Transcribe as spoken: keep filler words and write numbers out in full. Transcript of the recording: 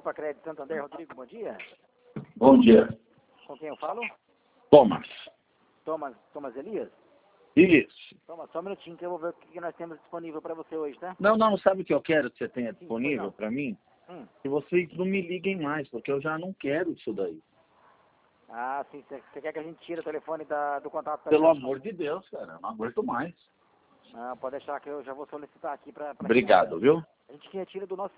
para Crédito Santander, Rodrigo, bom dia. Bom dia. Com quem eu falo? Thomas. Thomas, Thomas Elias? Isso. Thomas, só um minutinho que eu vou ver o que nós temos disponível para você hoje, tá? Não, não, sabe o que eu quero que você tenha Sim, disponível para mim? Hum. Que vocês não me liguem mais, porque eu já não quero isso daí. Ah, sim, você quer que a gente tire o telefone da, do contato? Pelo amor de Deus, cara, eu não aguento mais. Não, pode deixar que eu já vou solicitar aqui para... Obrigado, viu? A gente que retira do nosso